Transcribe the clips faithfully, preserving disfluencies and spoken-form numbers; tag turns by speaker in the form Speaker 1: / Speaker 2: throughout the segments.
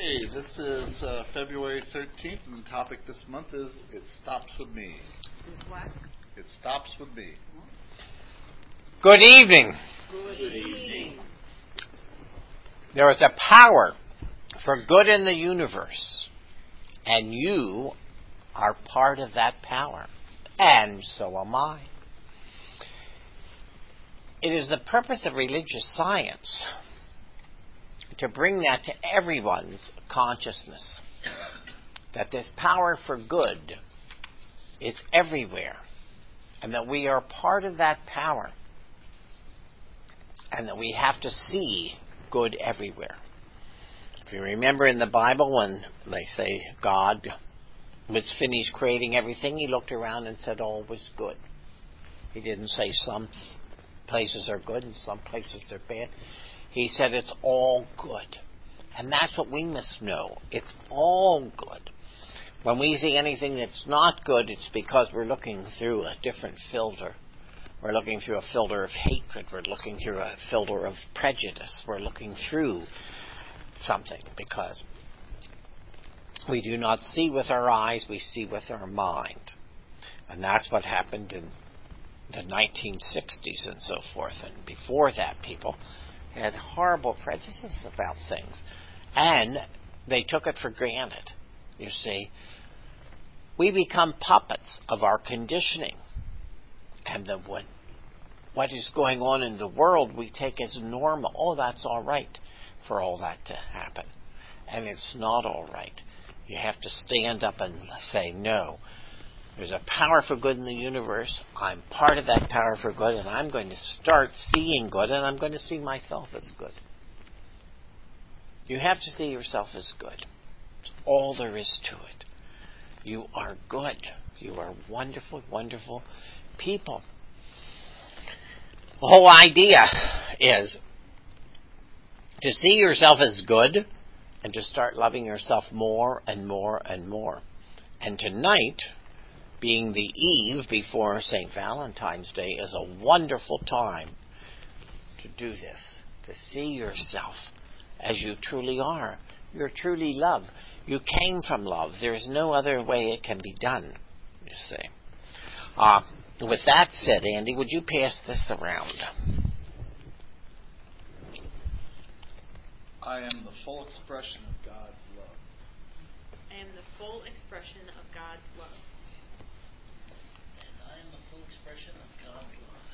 Speaker 1: Okay, this is uh, February thirteenth, and the topic this month is It Stops With Me.
Speaker 2: Is what?
Speaker 1: It Stops With Me.
Speaker 3: Good evening.
Speaker 2: Good evening.
Speaker 3: There is a power for good in the universe, and you are part of that power, and so am I. It is the purpose of religious science to bring that to everyone's consciousness, that this power for good is everywhere, and that we are part of that power, and that we have to see good everywhere. If you remember in the Bible, when they say God was finished creating everything, he looked around and said all was good. He didn't say some places are good and some places are bad. He said it's all good. And that's what we must know. It's all good. When we see anything that's not good, it's because we're looking through a different filter. We're looking through a filter of hatred. We're looking through a filter of prejudice. We're looking through something because we do not see with our eyes, we see with our mind. And that's what happened in the nineteen sixties and so forth. And before that, people had horrible prejudice about things. And they took it for granted. You see, we become puppets of our conditioning. And the, what, what is going on in the world we take as normal. Oh, that's all right for all that to happen. And it's not all right. You have to stand up and say, no, there's a power for good in the universe. I'm part of that power for good, and I'm going to start seeing good, and I'm going to see myself as good. You have to see yourself as good. It's all there is to it. You are good. You are wonderful, wonderful people. The whole idea is to see yourself as good and to start loving yourself more and more and more. And tonight, being the eve before Saint Valentine's Day, is a wonderful time to do this, to see yourself as you truly are. You're truly love. You came from love. There's no other way it can be done, you see. Uh, with that said, Andy, would you pass this around?
Speaker 1: I am the full expression of God's love.
Speaker 2: I am the full expression of God's love.
Speaker 4: I am the full expression of God's love.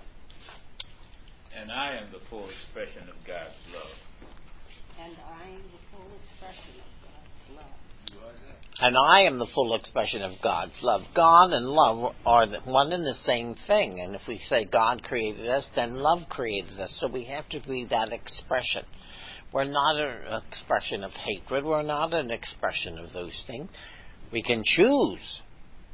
Speaker 5: And I am the full expression of God's love.
Speaker 6: And I am the full expression of God's love.
Speaker 1: You are that.
Speaker 3: And I am the full expression of God's love. God and love are the one and the same thing. And if we say God created us, then love created us. So we have to be that expression. We're not an expression of hatred. We're not an expression of those things. We can choose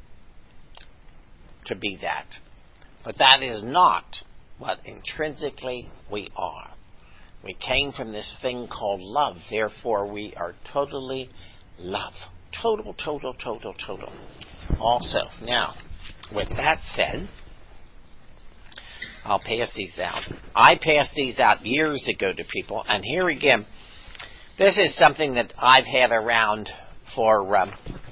Speaker 3: to be that. But that is not what intrinsically we are. We came from this thing called love. Therefore, we are totally love. Total, total, total, total. Also, now, with that said, I'll pass these out. I passed these out years ago to people, and here again, this is something that I've had around for, um,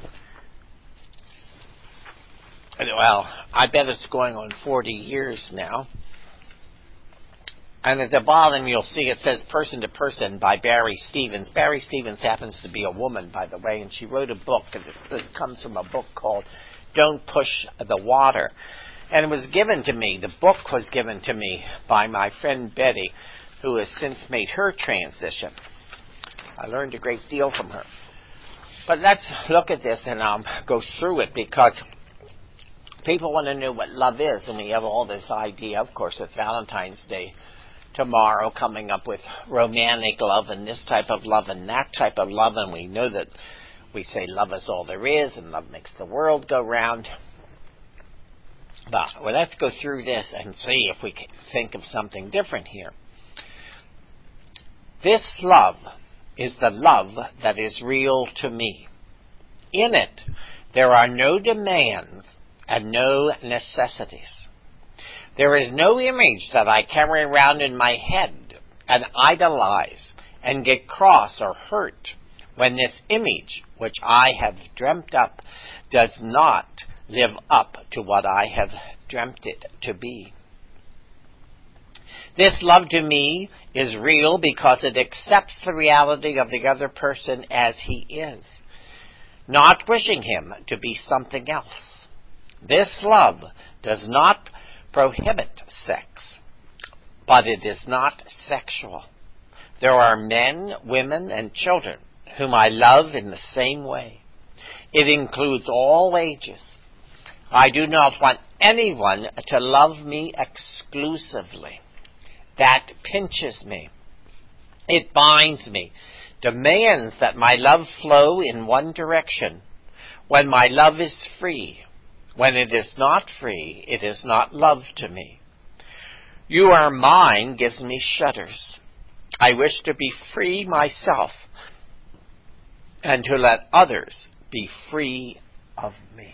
Speaker 3: well, I bet it's going on forty years now. And at the bottom, you'll see it says Person to Person by Barry Stevens. Barry Stevens happens to be a woman, by the way, and she wrote a book. And this comes from a book called Don't Push the Water. And it was given to me, the book was given to me by my friend Betty, who has since made her transition. I learned a great deal from her. But let's look at this and um, go through it, because people want to know what love is. And we have all this idea, of course, with Valentine's Day tomorrow, coming up with romantic love and this type of love and that type of love. And we know that we say love is all there is and love makes the world go round. But well, let's go through this and see if we can think of something different here. This love is the love that is real to me. In it, there are no demands and no necessities. There is no image that I carry around in my head and idolize and get cross or hurt when this image which I have dreamt up does not live up to what I have dreamt it to be. This love to me is real because it accepts the reality of the other person as he is, not wishing him to be something else. This love does not prohibit sex, but it is not sexual. There are men, women, and children whom I love in the same way. It includes all ages. I do not want anyone to love me exclusively. That pinches me. It binds me, demands that my love flow in one direction. When my love is free, when it is not free, it is not love to me. You are mine gives me shudders. I wish to be free myself and to let others be free of me.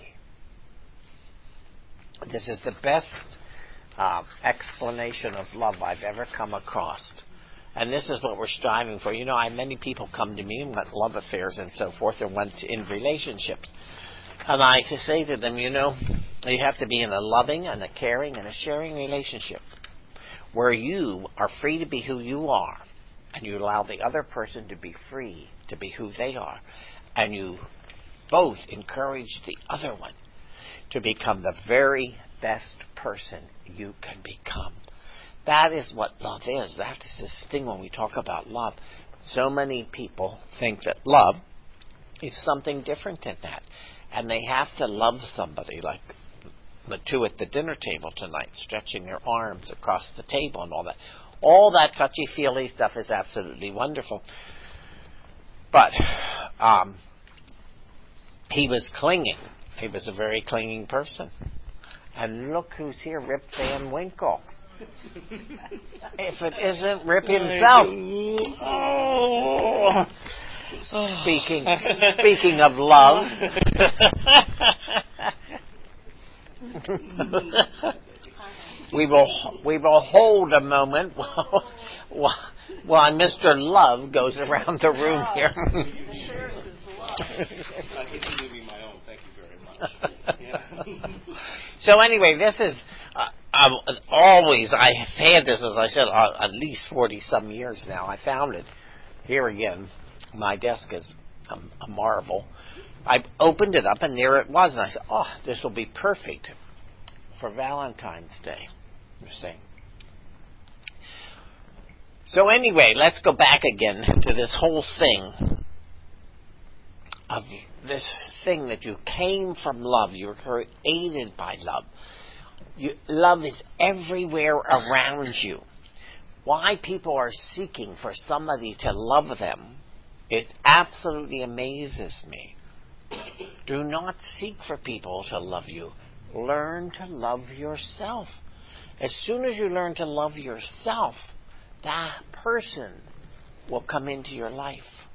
Speaker 3: This is the best uh, explanation of love I've ever come across. And this is what we're striving for. You know, I many people come to me and want love affairs and so forth and want in relationships. And I say to them, you know, you have to be in a loving and a caring and a sharing relationship where you are free to be who you are and you allow the other person to be free to be who they are. And you both encourage the other one to become the very best person you can become. That is what love is. That is this thing when we talk about love. So many people think that love is something different than that. And they have to love somebody, like the two at the dinner table tonight, stretching their arms across the table and all that. All that touchy-feely stuff is absolutely wonderful. But um, he was clinging. He was a very clinging person. And look who's here, Rip Van Winkle. If it isn't Rip himself. Oh. Speaking, speaking of love. we will we will hold a moment while, while, while Mister Love goes around the room here.
Speaker 7: I get to give you my own. Thank you very much. Yeah.
Speaker 3: So anyway, this is uh, um, always, I have had this, as I said, uh, at least forty-some years now. I found it here again. My desk is a, a marvel. I opened it up, and there it was. And I said, oh, this will be perfect for Valentine's Day. You're saying. So anyway, let's go back again to this whole thing of this thing that you came from love. You were created by love. You, love is everywhere around you. Why people are seeking for somebody to love them, it absolutely amazes me. Do not seek for people to love you. Learn to love yourself. As soon as you learn to love yourself, that person will come into your life.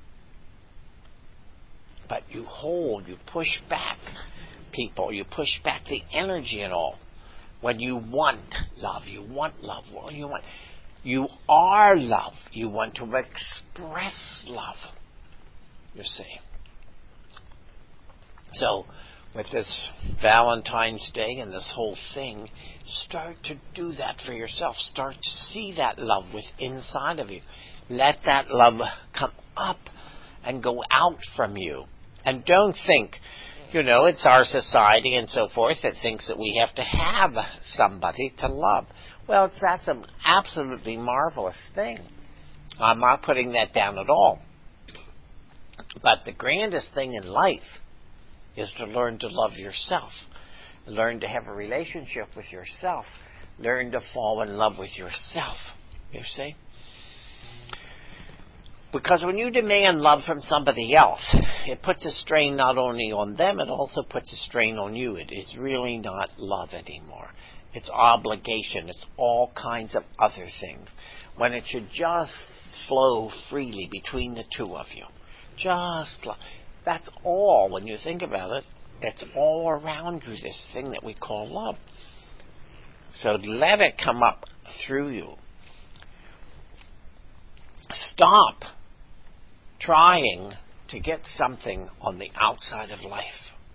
Speaker 3: But you hold, you push back people, you push back the energy and all. When you want love, you want love. Well, you want, you are love. You want to express love. You see. So, with this Valentine's Day and this whole thing, start to do that for yourself. Start to see that love within inside of you. Let that love come up and go out from you. And don't think, you know, it's our society and so forth that thinks that we have to have somebody to love. Well, it's, that's an absolutely marvelous thing. I'm not putting that down at all. But the grandest thing in life is to learn to love yourself. Learn to have a relationship with yourself. Learn to fall in love with yourself. You see? Because when you demand love from somebody else, it puts a strain not only on them, it also puts a strain on you. It is really not love anymore. It's obligation. It's all kinds of other things. When it should just flow freely between the two of you. Just love. That's all, when you think about it, it's all around you, this thing that we call love. So let it come up through you. Stop trying to get something on the outside of life,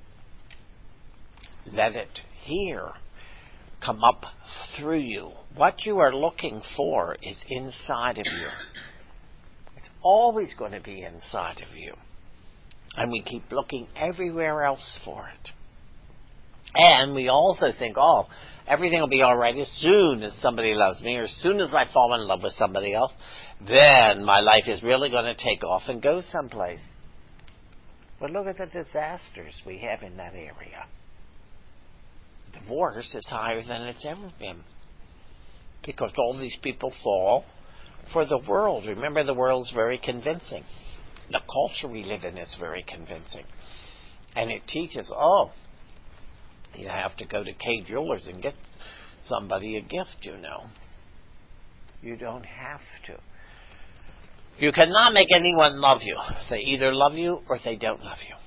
Speaker 3: let it here come up through you. What you are looking for is inside of you. It's always going to be inside of you. And we keep looking everywhere else for it. And we also think, oh, everything will be all right as soon as somebody loves me, or as soon as I fall in love with somebody else, then my life is really going to take off and go someplace. But look at the disasters we have in that area. Divorce is higher than it's ever been, because all these people fall for the world. Remember, the world's very convincing. The culture we live in is very convincing. And it teaches, oh, you have to go to Kay Jewelers and get somebody a gift, you know. You don't have to. You cannot make anyone love you. They either love you or they don't love you.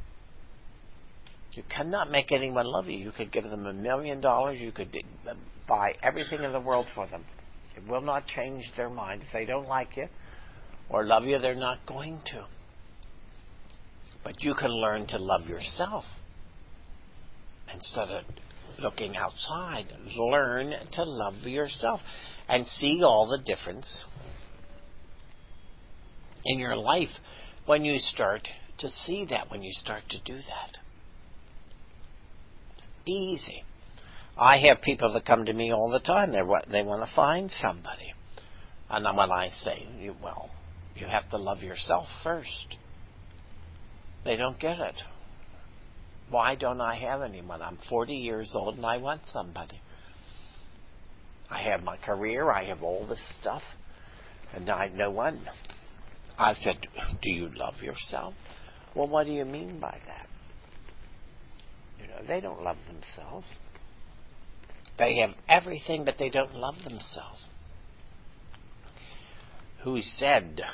Speaker 3: You cannot make anyone love you. You could give them a million dollars. You could buy everything in the world for them. It will not change their mind. If they don't like you or love you, they're not going to. But you can learn to love yourself. Instead of looking outside, learn to love yourself and see all the difference in your life when you start to see that, when you start to do that. It's easy. I have people that come to me all the time. They they want to find somebody. And then when I say, well, you have to love yourself first, they don't get it. Why don't I have anyone? I'm forty years old and I want somebody. I have my career. I have all this stuff. And I have no one. I said, do you love yourself? Well, what do you mean by that? You know, they don't love themselves. They have everything, but they don't love themselves. Who said,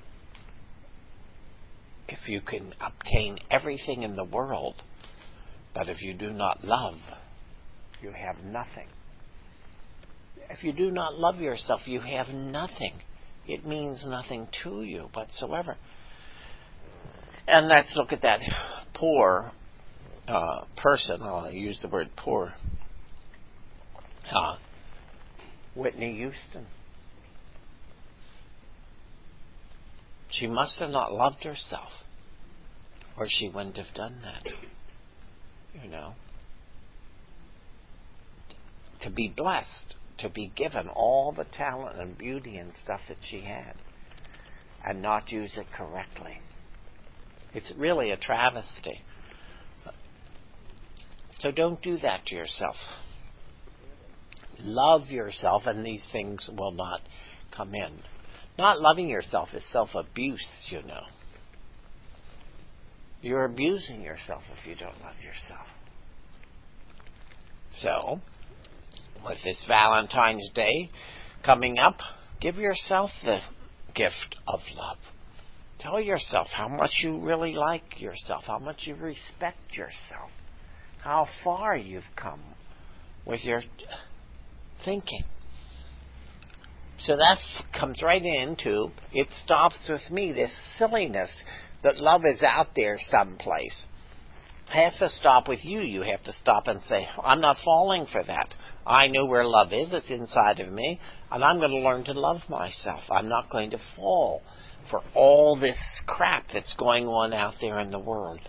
Speaker 3: if you can obtain everything in the world, but if you do not love, you have nothing. If you do not love yourself, you have nothing. It means nothing to you whatsoever. And let's look at that poor uh, person. I'll use the word poor. Uh, Whitney Houston. She must have not loved herself, or she wouldn't have done that. You know, to be blessed, to be given all the talent and beauty and stuff that she had, and not use it correctly. It's really a travesty. So don't do that to yourself. Love yourself, and these things will not come in. Not loving yourself is self-abuse, you know. You're abusing yourself if you don't love yourself. So, with this Valentine's Day coming up, give yourself the gift of love. Tell yourself how much you really like yourself, how much you respect yourself, how far you've come with your thinking. So that comes right into, it stops with me, this silliness that love is out there someplace. It has to stop with you. You have to stop and say, I'm not falling for that. I know where love is. It's inside of me. And I'm going to learn to love myself. I'm not going to fall for all this crap that's going on out there in the world.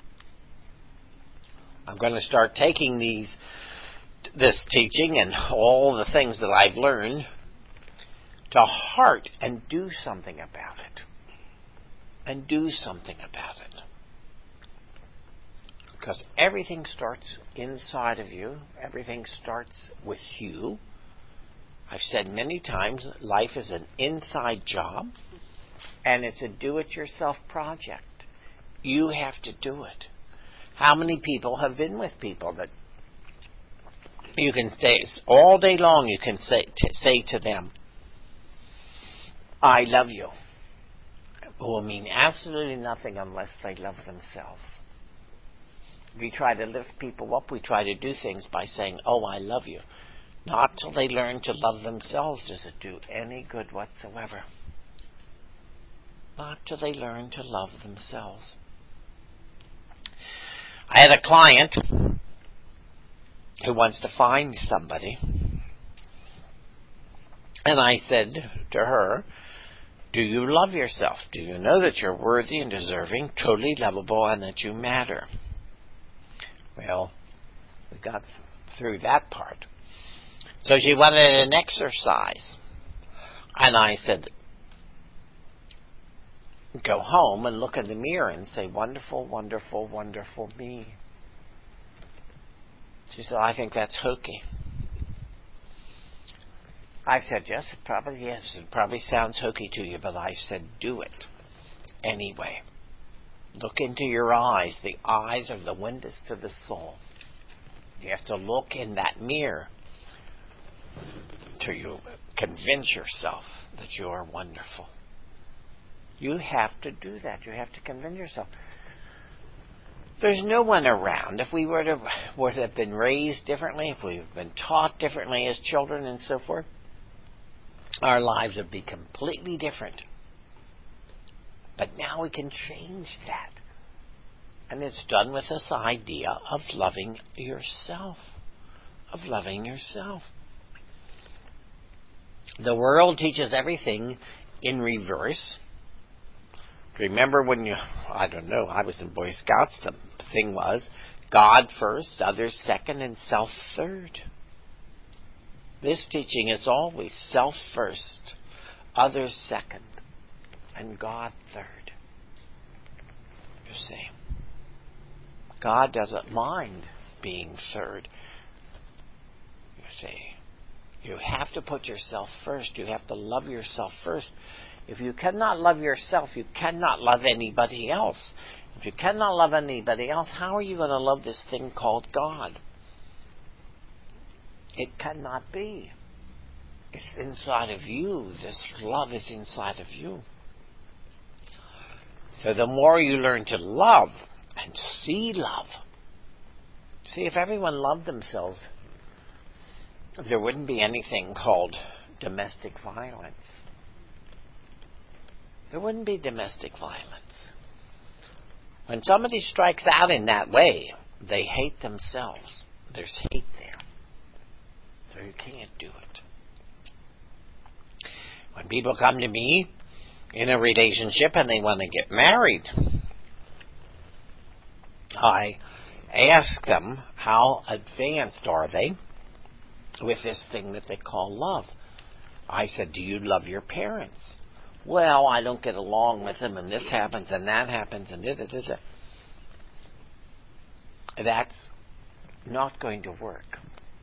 Speaker 3: I'm going to start taking these, this teaching and all the things that I've learned to heart and do something about it. And do something about it. Because everything starts inside of you. Everything starts with you. I've said many times, life is an inside job. And it's a do-it-yourself project. You have to do it. How many people have been with people that you can say, all day long you can say to, say to them, I love you. It will mean absolutely nothing unless they love themselves. We try to lift people up. We try to do things by saying, oh, I love you. Not till they learn to love themselves does it do any good whatsoever. Not till they learn to love themselves. I had a client who wants to find somebody, and I said to her, do you love yourself? Do you know that you're worthy and deserving, totally lovable, and that you matter? Well, we got through that part. So she wanted an exercise. And I said, go home and look in the mirror and say, wonderful, wonderful, wonderful me. She said, I think that's hokey. I said, yes, it probably is. It probably sounds hokey to you, but I said, do it anyway. Look into your eyes. The eyes are the windows to the soul. You have to look in that mirror till you convince yourself that you are wonderful. You have to do that. You have to convince yourself. There's no one around. If we were to would have been raised differently, if we've been taught differently as children and so forth, our lives would be completely different. But now we can change that. And it's done with this idea of loving yourself. Of loving yourself. The world teaches everything in reverse. Remember when you, I don't know, I was in Boy Scouts, the thing was God first, others second, and self third. This teaching is always self first, others second, and God third. You see, God doesn't mind being third. You see, you have to put yourself first. You have to love yourself first. If you cannot love yourself, you cannot love anybody else. If you cannot love anybody else, how are you going to love this thing called God? It cannot be. It's inside of you. This love is inside of you. So the more you learn to love and see love, see, if everyone loved themselves, there wouldn't be anything called domestic violence. There wouldn't be domestic violence. When somebody strikes out in that way, they hate themselves. There's hate there. So you can't do it. When people come to me in a relationship and they want to get married, I ask them, how advanced are they with this thing that they call love? I said, do you love your parents? Well, I don't get along with them, and this happens, and that happens, and da da da da. That's not going to work.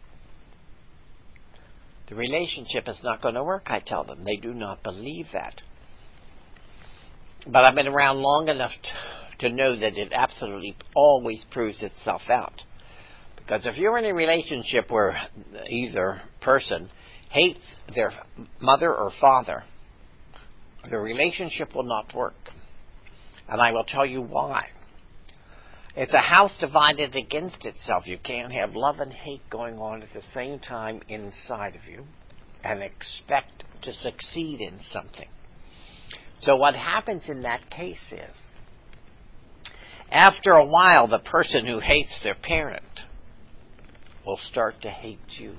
Speaker 3: The relationship is not going to work, I tell them. They do not believe that. But I've been around long enough to know that it absolutely always proves itself out. Because if you're in a relationship where either person hates their mother or father, the relationship will not work. And I will tell you why. It's a house divided against itself. You can't have love and hate going on at the same time inside of you and expect to succeed in something. So what happens in that case is, after a while, the person who hates their parent will start to hate you,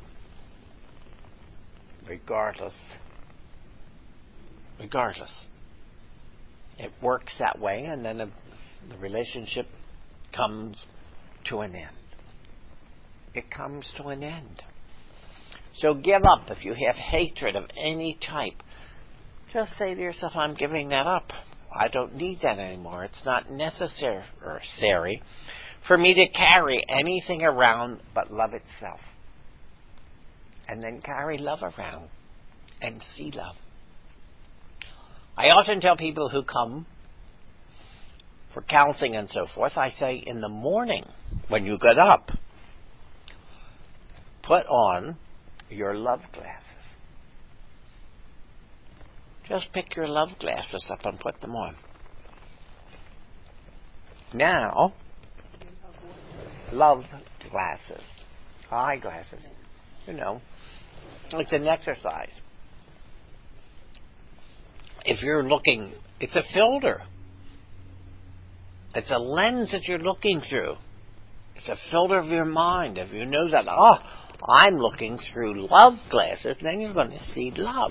Speaker 3: regardless. Regardless. It works that way, and then a, the relationship comes to an end. It comes to an end. So give up. If you have hatred of any type, just say to yourself, I'm giving that up. I don't need that anymore. It's not necessary for me to carry anything around but love itself. And then carry love around and see love. I often tell people who come for counseling and so forth, I say, in the morning, when you get up, put on your love glasses. Just pick your love glasses up and put them on. Now, love glasses, eyeglasses, you know, it's an exercise. if you're looking, it's a filter. It's a lens that you're looking through. It's a filter of your mind. If you know that, oh, I'm looking through love glasses, then you're going to see love.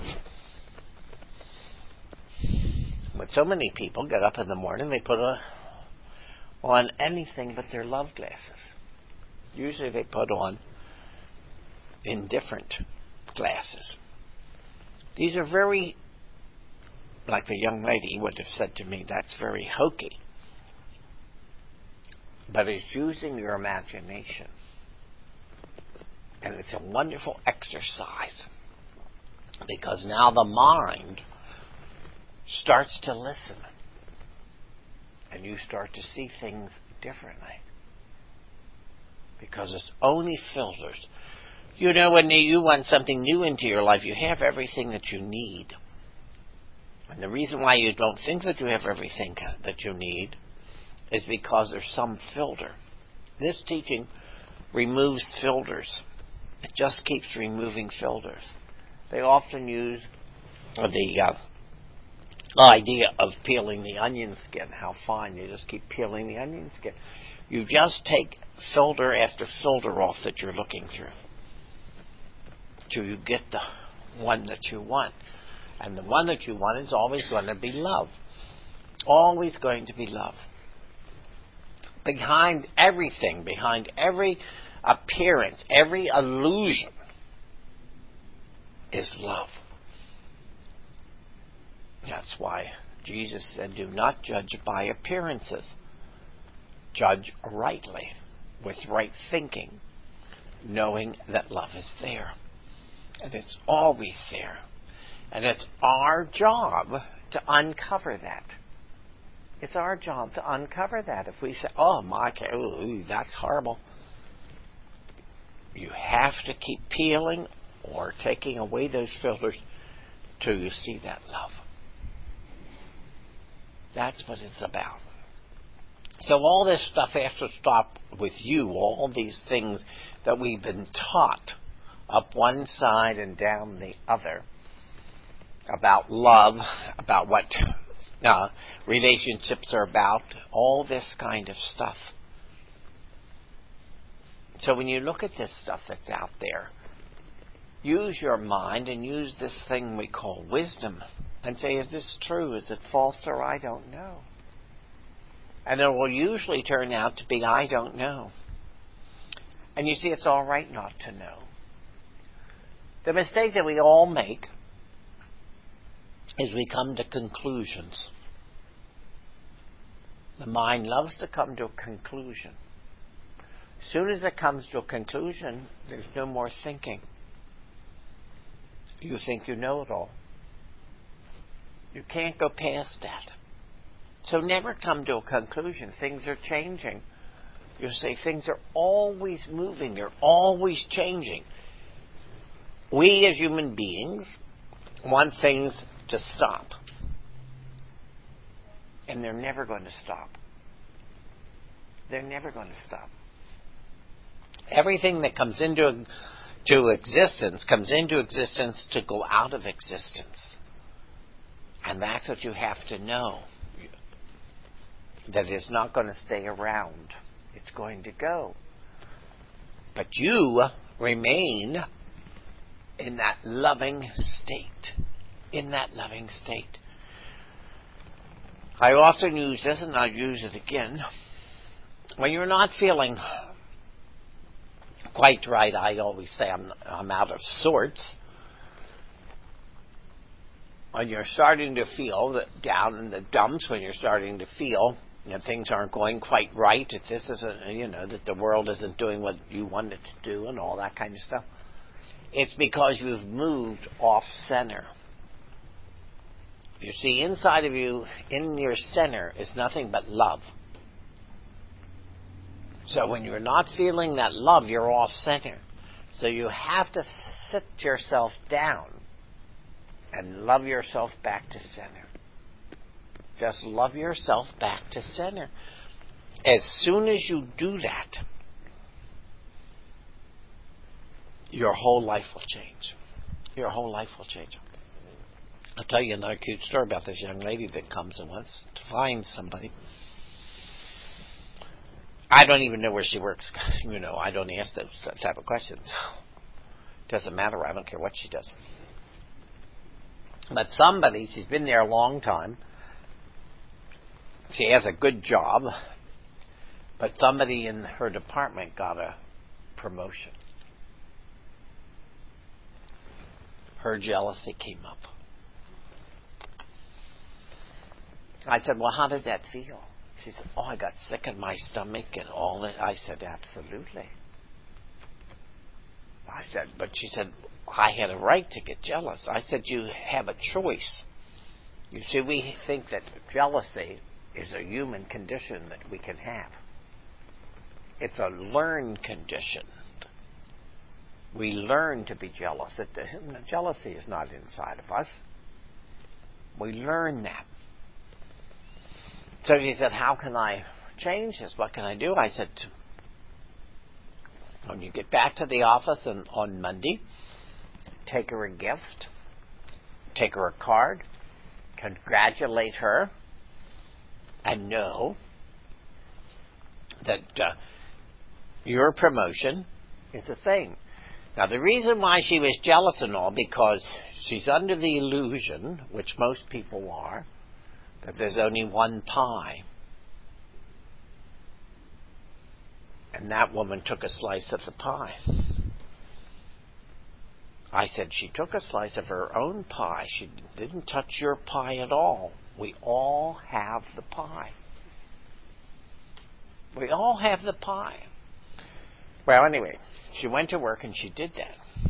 Speaker 3: But so many people get up in the morning, they put a, on anything but their love glasses. Usually they put on indifferent glasses. These are very, like the young lady would have said to me, that's very hokey. But it's using your imagination. And it's a wonderful exercise. Because now the mind starts to listen. And you start to see things differently. Because it's only filters. You know, when you want something new into your life, you have everything that you need. And the reason why you don't think that you have everything that you need is because there's some filter. This teaching removes filters. It just keeps removing filters. They often use the uh, idea of peeling the onion skin. How fine. You just keep peeling the onion skin. You just take filter after filter off that you're looking through till you get the one that you want. And the one that you want is always going to be love. Always going to be love. Behind everything, behind every appearance, every illusion is love. That's why Jesus said, do not judge by appearances. Judge rightly, with right thinking, knowing that love is there. And it's always there. And it's our job to uncover that. It's our job to uncover that. If we say, oh, my, ooh, that's horrible. You have to keep peeling or taking away those filters till you see that love. That's what it's about. So all this stuff has to stop with you. All these things that we've been taught up one side and down the other about love, about what uh, relationships are about, all this kind of stuff. So when you look at this stuff that's out there, use your mind and use this thing we call wisdom and say, is this true? Is it false? Or I don't know. And it will usually turn out to be, I don't know. And you see, it's all right not to know. The mistake that we all make is we come to conclusions. The mind loves to come to a conclusion. As soon as it comes to a conclusion, there's no more thinking. You think you know it all. You can't go past that. So never come to a conclusion. Things are changing. You say things are always moving. They're always changing. We as human beings want things to stop. And they're never going to stop. They're never going to stop. Everything that comes into to existence comes into existence to go out of existence. And that's what you have to know. That it's not going to stay around. It's going to go. But you remain in that loving state. In that loving state. I often use this, and I'll use it again. When you're not feeling quite right, I always say I'm, I'm out of sorts. When you're starting to feel that down in the dumps, when you're starting to feel that things aren't going quite right, that this isn't, you know, that the world isn't doing what you want it to do and all that kind of stuff, it's because you've moved off center. You see, inside of you, in your center, is nothing but love. So when you're not feeling that love, you're off center. So you have to sit yourself down and love yourself back to center. Just love yourself back to center. As soon as you do that, your whole life will change. Your whole life will change. I'll tell you another cute story about this young lady that comes and wants to find somebody. I don't even know where she works. You know, I don't ask those type of questions. Doesn't matter. I don't care what she does. But somebody, she's been there a long time. She has a good job. But somebody in her department got a promotion. Her jealousy came up. I said, well, how did that feel? She said, oh, I got sick in my stomach and all that. I said, absolutely. I said, but she said, I had a right to get jealous. I said, you have a choice. You see, we think that jealousy is a human condition that we can have. It's a learned condition. We learn to be jealous. It, jealousy is not inside of us. We learn that. So she said, how can I change this? What can I do? I said, when you get back to the office and on Monday, take her a gift, take her a card, congratulate her, and know that uh, your promotion is the thing. Now, the reason why she was jealous and all, because she's under the illusion, which most people are, that there's only one pie. And that woman took a slice of the pie. I said she took a slice of her own pie. She didn't touch your pie at all. We all have the pie. We all have the pie. Well, anyway, she went to work and she did that.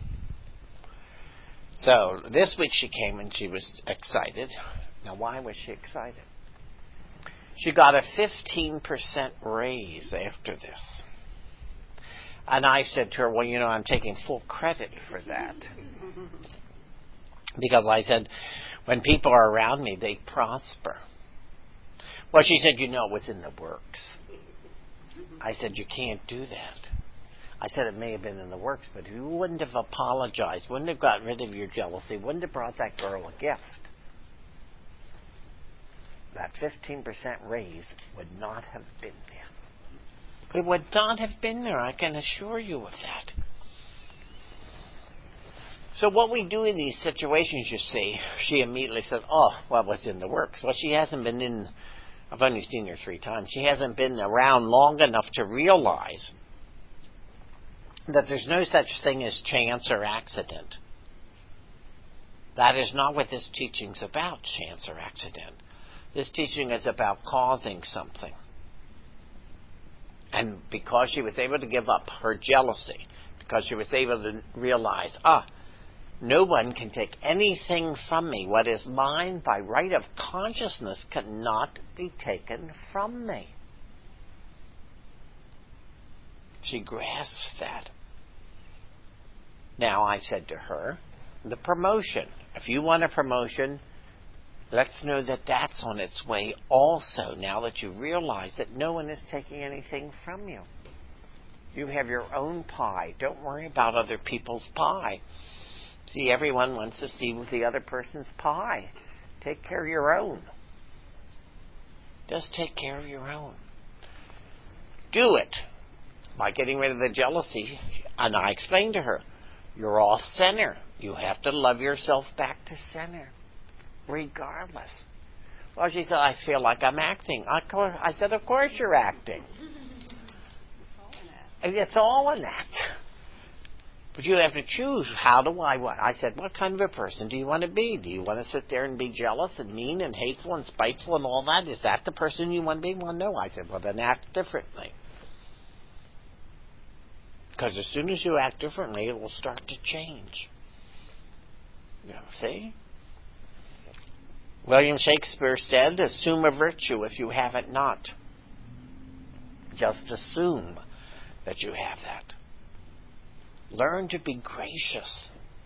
Speaker 3: So this week she came and she was excited. Now, why was she excited? She got a fifteen percent raise after this. And I said to her, well, you know, I'm taking full credit for that. Because I said, when people are around me, they prosper. Well, she said, you know, it was in the works. I said, you can't do that. I said it may have been in the works, but if you wouldn't have apologized, wouldn't have gotten rid of your jealousy, wouldn't have brought that girl a gift, that fifteen percent raise would not have been there. It would not have been there, I can assure you of that. So what we do in these situations, you see, she immediately said, oh, well, it was in the works. Well, she hasn't been in, I've only seen her three times, she hasn't been around long enough to realize that there's no such thing as chance or accident. That is not what this teaching's about, chance or accident. This teaching is about causing something. And because she was able to give up her jealousy, because she was able to realize, ah, no one can take anything from me. What is mine by right of consciousness cannot be taken from me. She grasps that. Now, I said to her, the promotion. If you want a promotion, let's know that that's on its way also, now that you realize that no one is taking anything from you. You have your own pie. Don't worry about other people's pie. See, everyone wants to see the other person's pie. Take care of your own. Just take care of your own. Do it by getting rid of the jealousy. And I explained to her, you're off center. You have to love yourself back to center, regardless. Well, she said, I feel like I'm acting. I said, of course you're acting. It's all an act. But you have to choose. How do I want? I said, what kind of a person do you want to be? Do you want to sit there and be jealous and mean and hateful and spiteful and all that? Is that the person you want to be? Well, no. I said, well, then act differently. Because as soon as you act differently, it will start to change. You know, see? William Shakespeare said, assume a virtue if you have it not. Just assume that you have that. Learn to be gracious.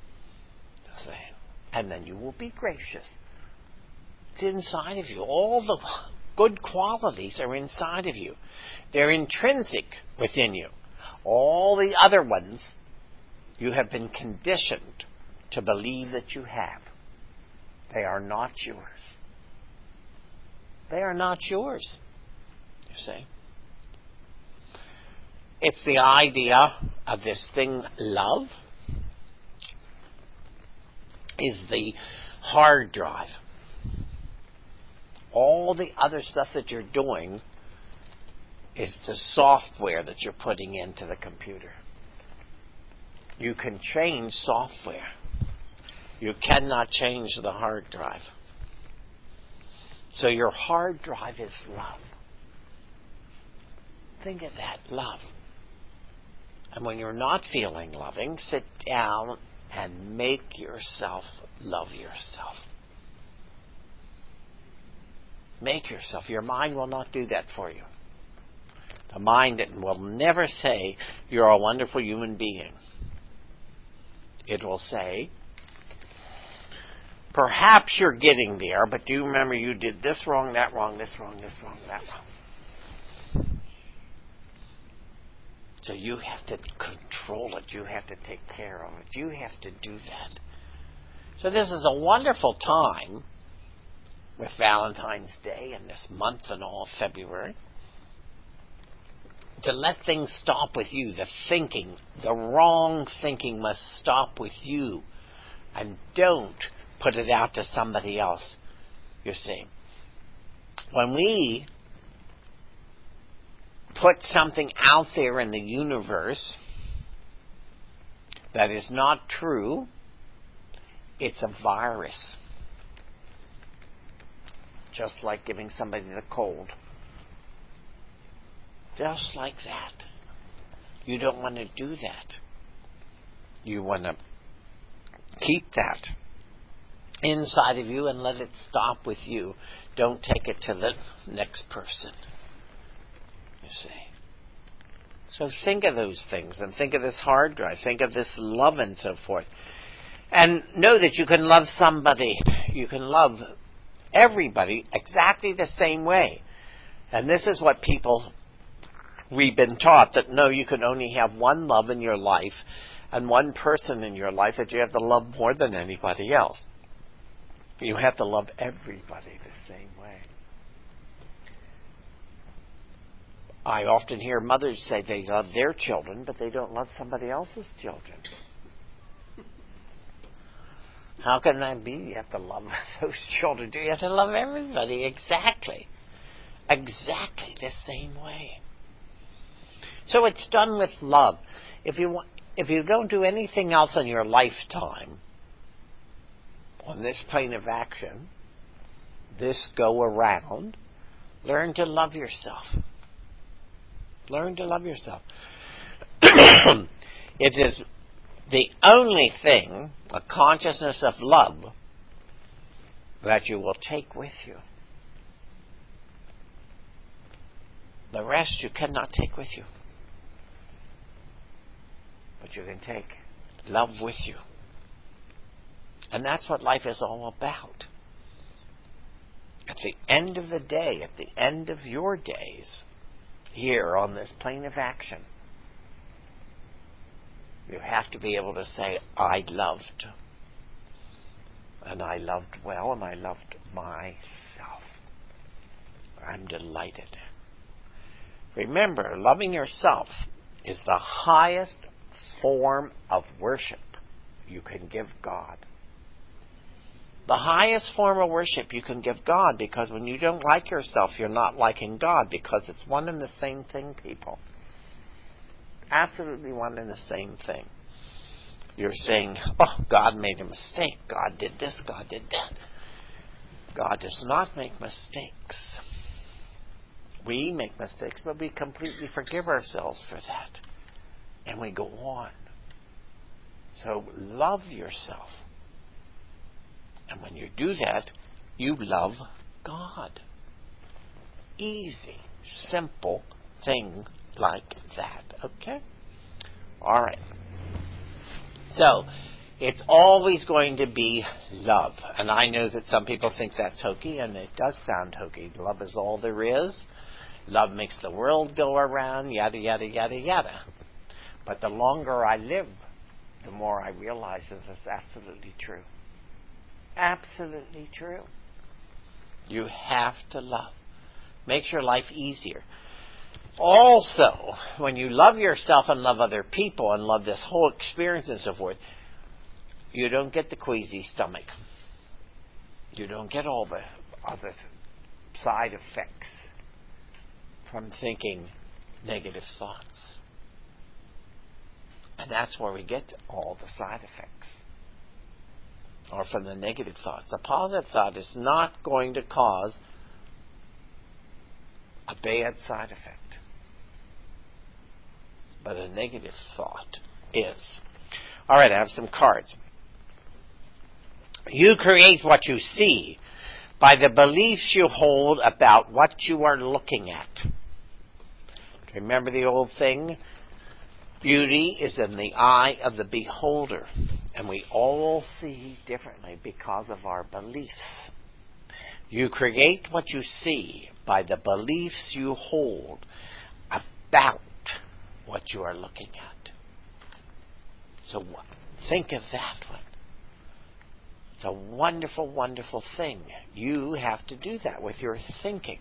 Speaker 3: And then you will be gracious. It's inside of you. All the good qualities are inside of you. They're intrinsic within you. All the other ones, you have been conditioned to believe that you have. They are not yours. They are not yours. You see? It's the idea of this thing, love, is the hard drive. All the other stuff that you're doing is the software that you're putting into the computer. You can change software. You cannot change the hard drive. So your hard drive is love. Think of that, love. And when you're not feeling loving, sit down and make yourself love yourself. Make yourself. Your mind will not do that for you. The mind will never say, you're a wonderful human being. It will say, perhaps you're getting there, but do you remember you did this wrong, that wrong, this wrong, this wrong, that wrong. So you have to control it. You have to take care of it. You have to do that. So this is a wonderful time with Valentine's Day and this month and all of February to let things stop with you. The thinking, the wrong thinking must stop with you. And don't put it out to somebody else. You see, when we put something out there in the universe that is not true, it's a virus. Just like giving somebody the cold. Just like that. You don't want to do that. You want to keep that inside of you and let it stop with you. Don't take it to the next person. You see. So think of those things and think of this hard drive. Think of this love and so forth. And know that you can love somebody. You can love everybody exactly the same way. And this is what people, we've been taught, that no, you can only have one love in your life and one person in your life that you have to love more than anybody else. You have to love everybody the same way. I often hear mothers say they love their children, but they don't love somebody else's children. How can that be? You have to love those children. You have to love everybody exactly. Exactly the same way. So it's done with love. If you want, if you don't do anything else in your lifetime, on this plane of action, this go around, learn to love yourself. Learn to love yourself. It is the only thing, a consciousness of love, that you will take with you. The rest you cannot take with you. But you can take love with you. And that's what life is all about. At the end of the day, at the end of your days, here on this plane of action, you have to be able to say, I loved. And I loved well, and I loved myself. I'm delighted. Remember, loving yourself is the highest form of worship you can give God. The highest form of worship you can give God, because when you don't like yourself, you're not liking God, because it's one and the same thing, people. Absolutely one and the same thing. You're saying, oh, God made a mistake. God did this, God did that. God does not make mistakes. We make mistakes, but we completely forgive ourselves for that. And we go on. So love yourself. And when you do that, you love God. Easy, simple thing like that. Okay? All right. So, it's always going to be love. And I know that some people think that's hokey, and it does sound hokey. Love is all there is. Love makes the world go around, yada, yada, yada, yada. But the longer I live, the more I realize this is absolutely true. Absolutely true. You have to love. Makes your life easier. Also, when you love yourself and love other people and love this whole experience and so forth, you don't get the queasy stomach. You don't get all the other side effects from thinking negative thoughts. And that's where we get all the side effects. Or from the negative thoughts. A positive thought is not going to cause a bad side effect. But a negative thought is. All right, I have some cards. You create what you see by the beliefs you hold about what you are looking at. Remember the old thing? Beauty is in the eye of the beholder. And we all see differently because of our beliefs. You create what you see by the beliefs you hold about what you are looking at. So think of that one. It's a wonderful, wonderful thing. You have to do that with your thinking.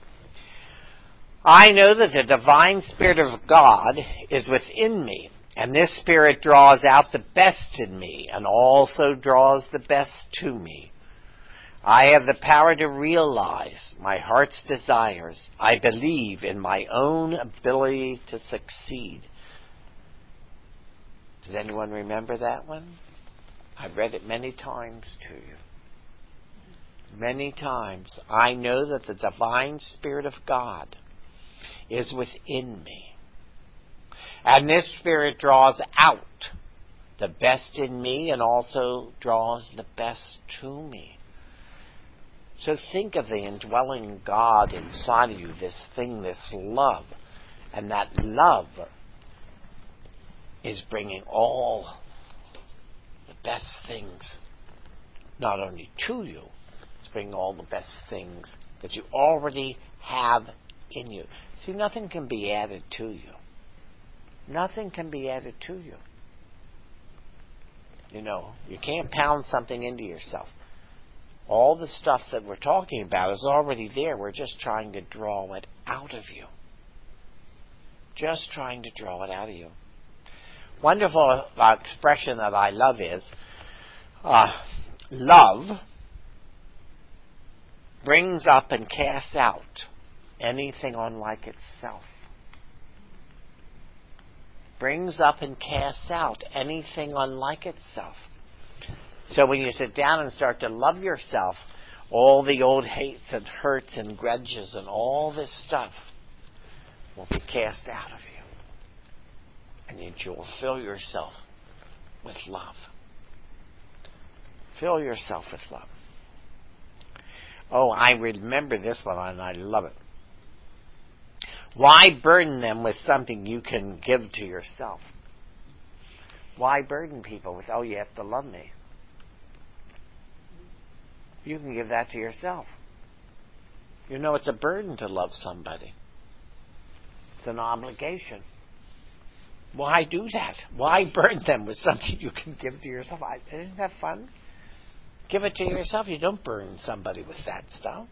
Speaker 3: I know that the divine Spirit of God is within me, and this Spirit draws out the best in me and also draws the best to me. I have the power to realize my heart's desires. I believe in my own ability to succeed. Does anyone remember that one? I've read it many times to you. Many times. I know that the divine Spirit of God is within me. And this Spirit draws out the best in me and also draws the best to me. So think of the indwelling God inside of you, this thing, this love. And that love is bringing all the best things, not only to you, it's bringing all the best things that you already have in you. See, nothing can be added to you. Nothing can be added to you. You know, you can't pound something into yourself. All the stuff that we're talking about is already there. We're just trying to draw it out of you. Just trying to draw it out of you. Wonderful uh, expression that I love is, uh, love brings up and casts out anything unlike itself. Brings up and casts out anything unlike itself. So when you sit down and start to love yourself, all the old hates and hurts and grudges and all this stuff will be cast out of you. And you will fill yourself with love. Fill yourself with love. Oh, I remember this one and I love it. Why burden them with something you can give to yourself? Why burden people with, oh, you have to love me? You can give that to yourself. You know it's a burden to love somebody. It's an obligation. Why do that? Why burden them with something you can give to yourself? Isn't that fun? Give it to yourself. You don't burden somebody with that stuff.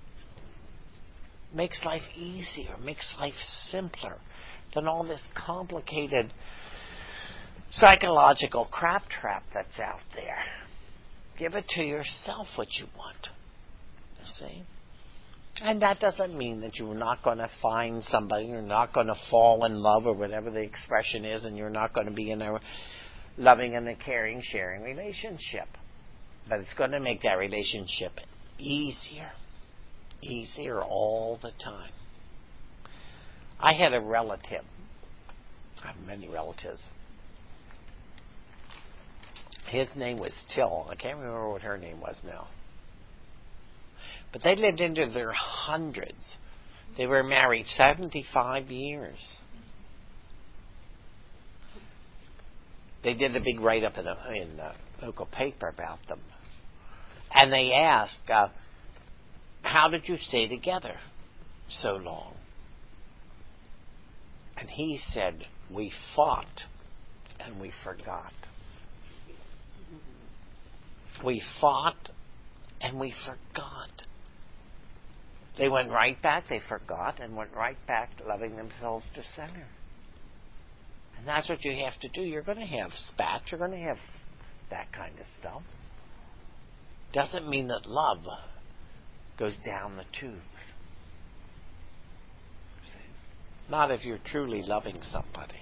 Speaker 3: Makes life easier. Makes life simpler than all this complicated psychological crap trap that's out there. Give it to yourself what you want. You see? And that doesn't mean that you're not going to find somebody, you're not going to fall in love or whatever the expression is, and you're not going to be in a loving and a caring, sharing relationship. But it's going to make that relationship easier. Easier all the time. I had a relative. I have many relatives. His name was Till. I can't remember what her name was now. But they lived into their hundreds. They were married seventy-five years. They did a big write-up in a, in a local paper about them. And they asked, uh, how did you stay together so long? And he said, we fought and we forgot. We fought and we forgot. They went right back, they forgot, and went right back to loving themselves to center. And that's what you have to do. You're going to have spats, you're going to have that kind of stuff. Doesn't mean that love goes down the tubes. See? Not if you're truly loving somebody.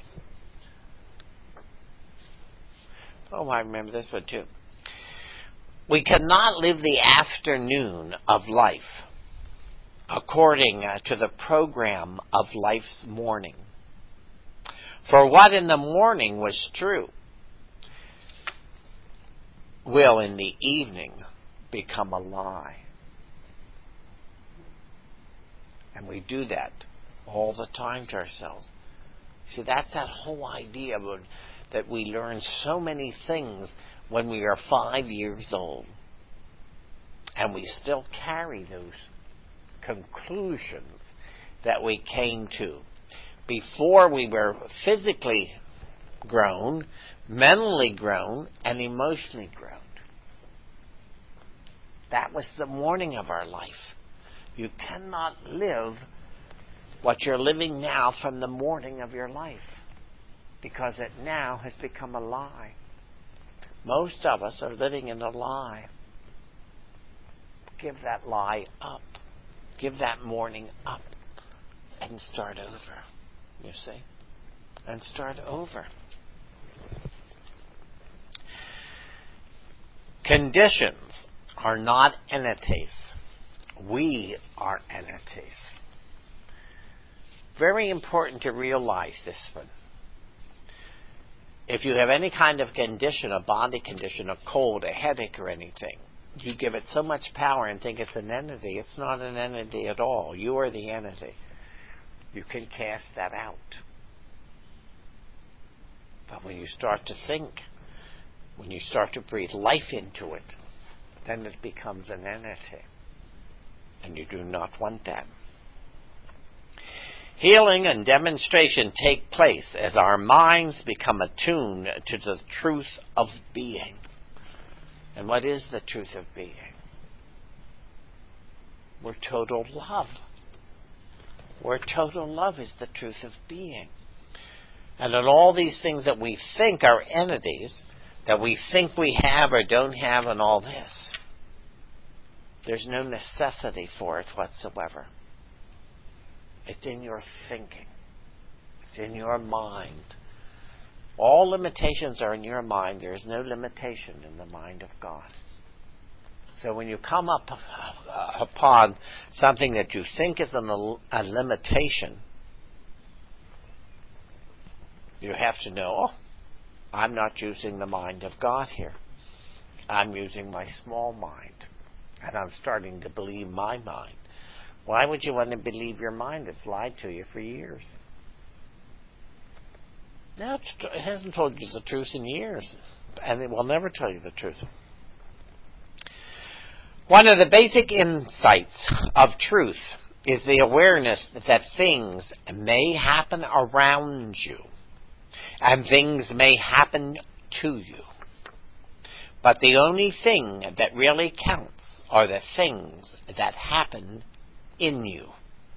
Speaker 3: Oh, I remember this one too. We cannot live the afternoon of life according uh, to the program of life's morning. For what in the morning was true will in the evening become a lie. And we do that all the time to ourselves. See, that's that whole idea of, that we learn so many things when we are five years old. And we still carry those conclusions that we came to before we were physically grown, mentally grown, and emotionally grown. That was the morning of our life. You cannot live what you're living now from the morning of your life, because it now has become a lie. Most of us are living in a lie. Give that lie up. Give that morning up and start over. You see? And start over. Conditions are not entities. We are entities. Very important to realize this one. If you have any kind of condition, a body condition, a cold, a headache or anything, you give it so much power and think it's an entity. It's not an entity at all. You are the entity. You can cast that out. But when you start to think, when you start to breathe life into it, then it becomes an entity. And you do not want that. Healing and demonstration take place as our minds become attuned to the truth of being. And what is the truth of being? We're total love. We're total love is the truth of being. And in all these things that we think are entities, that we think we have or don't have and all this, there's no necessity for it whatsoever. It's in your thinking. It's in your mind. All limitations are in your mind. There is no limitation in the mind of God. So when you come up upon something that you think is an, a limitation, you have to know, oh, I'm not using the mind of God here. I'm using my small mind. And I'm starting to believe my mind. Why would you want to believe your mind? It's lied to you for years. No, it hasn't told you the truth in years. And it will never tell you the truth. One of the basic insights of truth is the awareness that things may happen around you. And things may happen to you. But the only thing that really counts are the things that happen in you.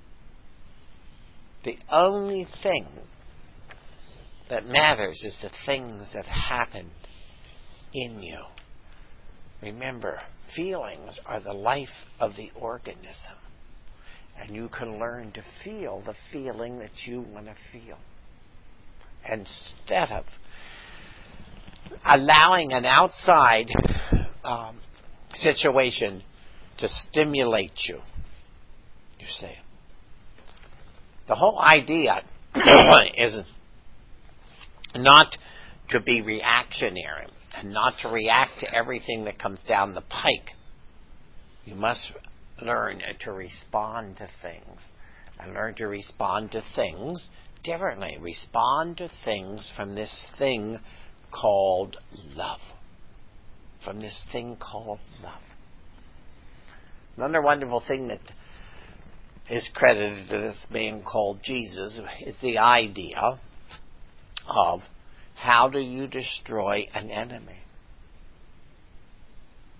Speaker 3: The only thing that matters is the things that happen in you. Remember, feelings are the life of the organism. And you can learn to feel the feeling that you want to feel. Instead of allowing an outside um, situation to stimulate you. You see. The whole idea is not to be reactionary and not to react to everything that comes down the pike. You must learn to respond to things and learn to respond to things differently. Respond to things from this thing called love. From this thing called love. Another wonderful thing that is credited to this man called Jesus is the idea of how do you destroy an enemy?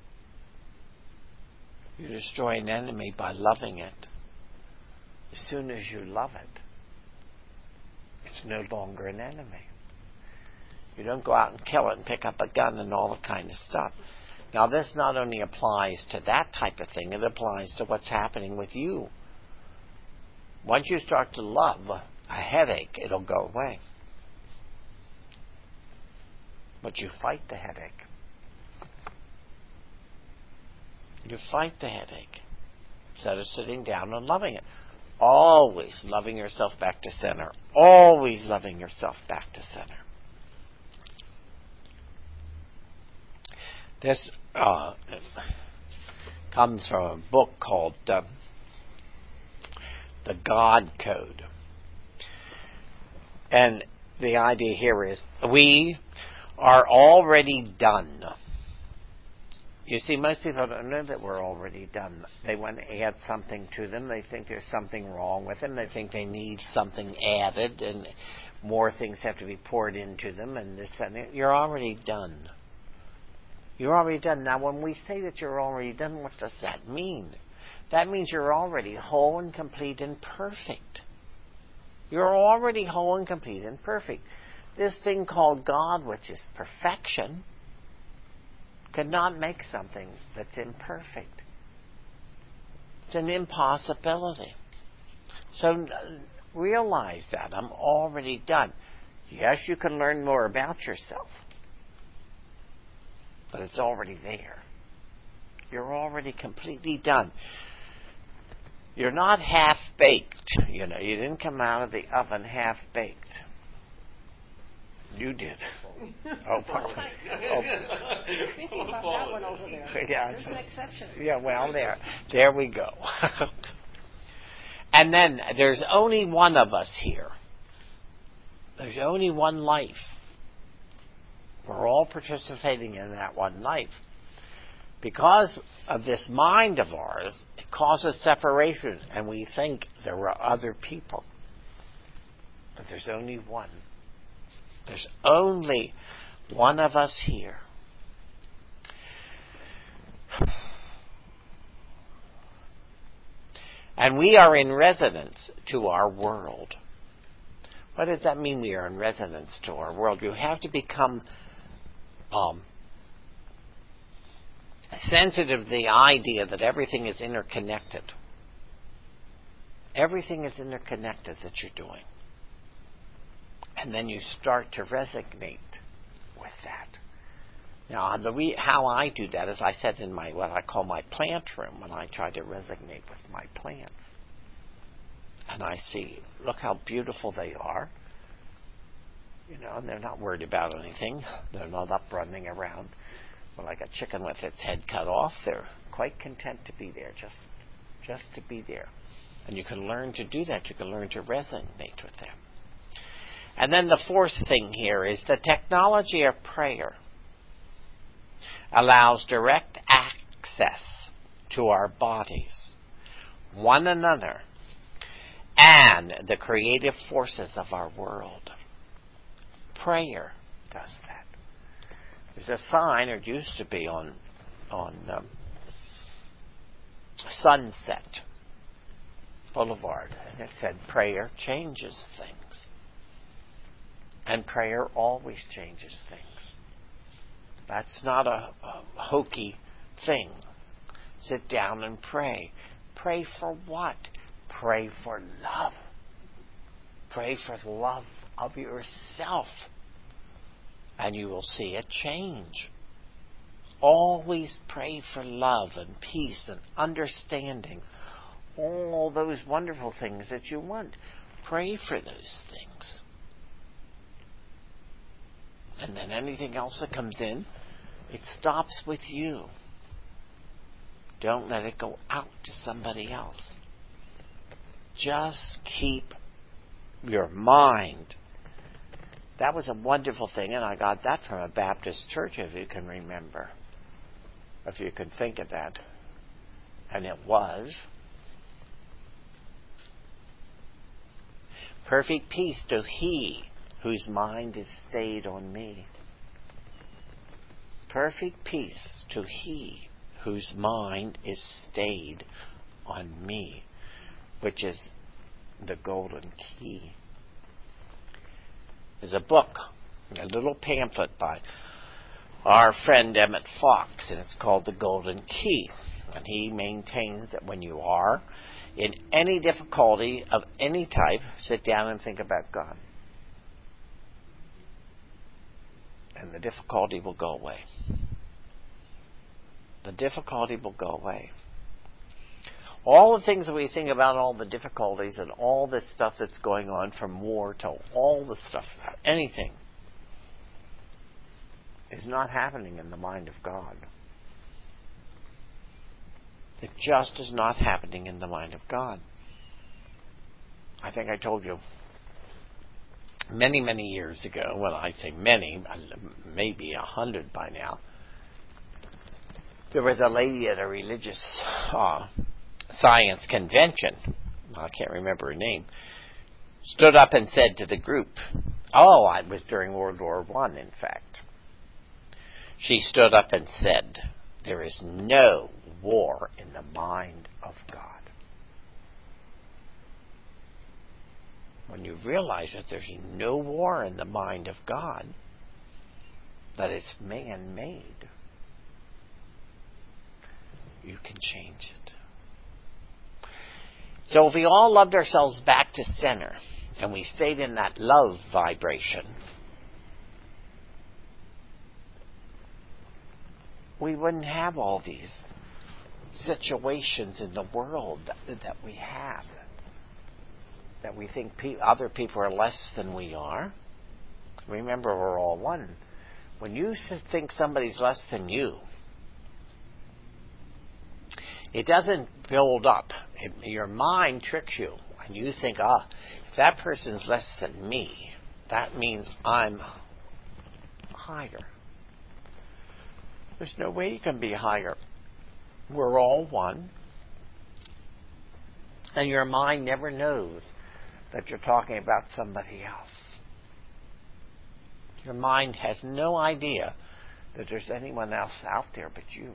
Speaker 3: You destroy an enemy by loving it. As soon as you love it, it's no longer an enemy. You don't go out and kill it and pick up a gun and all that kind of stuff. Now, this not only applies to that type of thing, it applies to what's happening with you. Once you start to love a headache, it'll go away. But you fight the headache. You fight the headache instead of sitting down and loving it. Always loving yourself back to center. Always loving yourself back to center. This uh, comes from a book called uh, The God Code. And the idea here is we are already done. You see, most people don't know that we're already done. They want to add something to them. They think there's something wrong with them. They think they need something added and more things have to be poured into them. And this and that. You're already done. You're already done. Now, when we say that you're already done, what does that mean? That means you're already whole and complete and perfect. You're already whole and complete and perfect. This thing called God, which is perfection, cannot make something that's imperfect. It's an impossibility. So realize that. I'm already done. Yes, you can learn more about yourself, but it's already there. You're already completely done. You're not half-baked. You know, you didn't come out of the oven half-baked. You did. Oh, pardon. Oh.
Speaker 6: Thinking about that one over there.
Speaker 3: Yeah.
Speaker 6: There's an exception.
Speaker 3: Yeah, well, there. There we go. And then there's only one of us here. There's only one life. We're all participating in that one life. Because of this mind of ours, it causes separation, and we think there are other people. But there's only one. There's only one of us here. And we are in resonance to our world. What does that mean, we are in resonance to our world? You have to become um, sensitive to the idea that everything is interconnected. Everything is interconnected that you're doing. And then you start to resonate with that. Now, the re- how I do that is I sit in my what I call my plant room, and I try to resonate with my plants. And I see, look how beautiful they are. You know, and they're not worried about anything. They're not up running around like a chicken with its head cut off. They're quite content to be there, just, just to be there. And you can learn to do that. You can learn to resonate with them. And then the fourth thing here is the technology of prayer allows direct access to our bodies, one another, and the creative forces of our world. Prayer does that. There's a sign, or it used to be on on um, Sunset Boulevard, and it said, "Prayer changes things." And prayer always changes things. That's not a, a hokey thing. Sit down and pray. Pray for what? Pray for love. Pray for the love of yourself. And you will see it change. Always pray for love and peace and understanding. All those wonderful things that you want. Pray for those things. And then anything else that comes in, it stops with you. Don't let it go out to somebody else. Just keep your mind. That was a wonderful thing, and I got that from a Baptist church, if you can remember. If you can think of that. And it was, perfect peace to he whose mind is stayed on me. Perfect peace to he whose mind is stayed on me, which is the golden key. There's a book, a little pamphlet by our friend Emmett Fox, and it's called The Golden Key. And he maintains that when you are in any difficulty of any type, sit down and think about God. And the difficulty will go away. The difficulty will go away. All the things that we think about, all the difficulties and all this stuff that's going on, from war to all the stuff, anything, is not happening in the mind of God. It just is not happening in the mind of God. I think I told you many, many years ago, well, I say many, maybe a hundred by now, there was a lady at a religious uh, science convention, I can't remember her name, stood up and said to the group, oh, it was during World War One, in fact. She stood up and said, there is no war in the mind of God. When you realize that there's no war in the mind of God, that it's man-made, you can change it. So if we all loved ourselves back to center, and we stayed in that love vibration, we wouldn't have all these situations in the world that, that we have. That we think pe- other people are less than we are. Remember, we're all one. When you think somebody's less than you, it doesn't build up. It, your mind tricks you. And you think, ah, if that person's less than me, that means I'm higher. There's no way you can be higher. We're all one. And your mind never knows that you're talking about somebody else. Your mind has no idea that there's anyone else out there but you.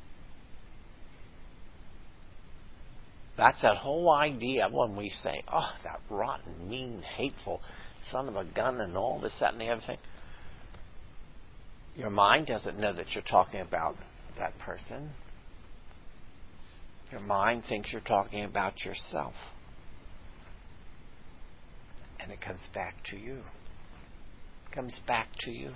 Speaker 3: That's that whole idea when we say, oh, that rotten, mean, hateful son of a gun and all this, that, and the other thing. Your mind doesn't know that you're talking about that person. Your mind thinks you're talking about yourself. And it comes back to you. It comes back to you.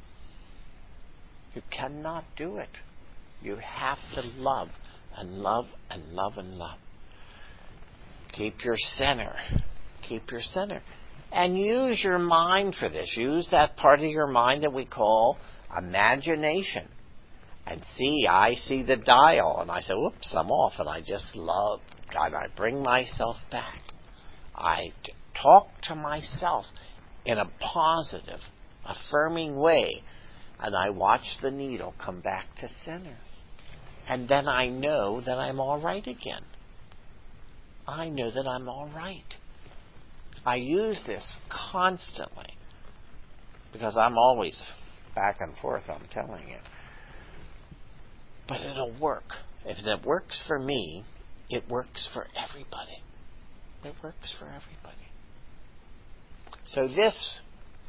Speaker 3: You cannot do it. You have to love and love and love and love. Keep your center. Keep your center. And use your mind for this. Use that part of your mind that we call imagination. And see, I see the dial, and I say, oops, I'm off, and I just love, and I bring myself back. I t- talk to myself in a positive, affirming way, and I watch the needle come back to center. And then I know that I'm all right again. I know that I'm all right. I use this constantly, because I'm always back and forth, I'm telling you. But it'll work. If it works for me, it works for everybody. It works for everybody. So this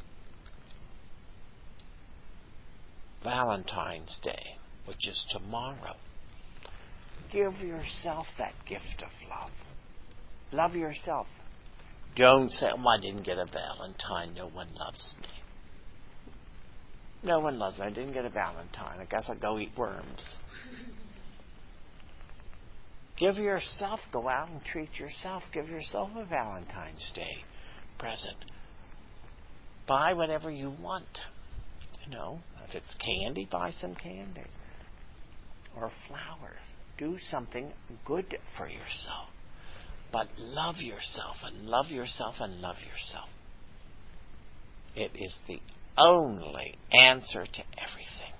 Speaker 3: Valentine's Day, which is tomorrow, give yourself that gift of love. Love yourself. Don't say, oh, I didn't get a Valentine. No one loves me. No one loves me. I didn't get a Valentine. I guess I'll go eat worms. Give yourself, go out and treat yourself. Give yourself a Valentine's Day present. Buy whatever you want. You know, if it's candy, buy some candy. Or flowers. Do something good for yourself. But love yourself and love yourself and love yourself. It is the only answer to everything.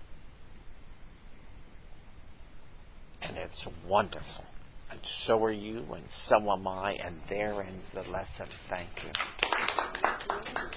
Speaker 3: And it's wonderful. And so are you, and so am I, and there ends the lesson. Thank you.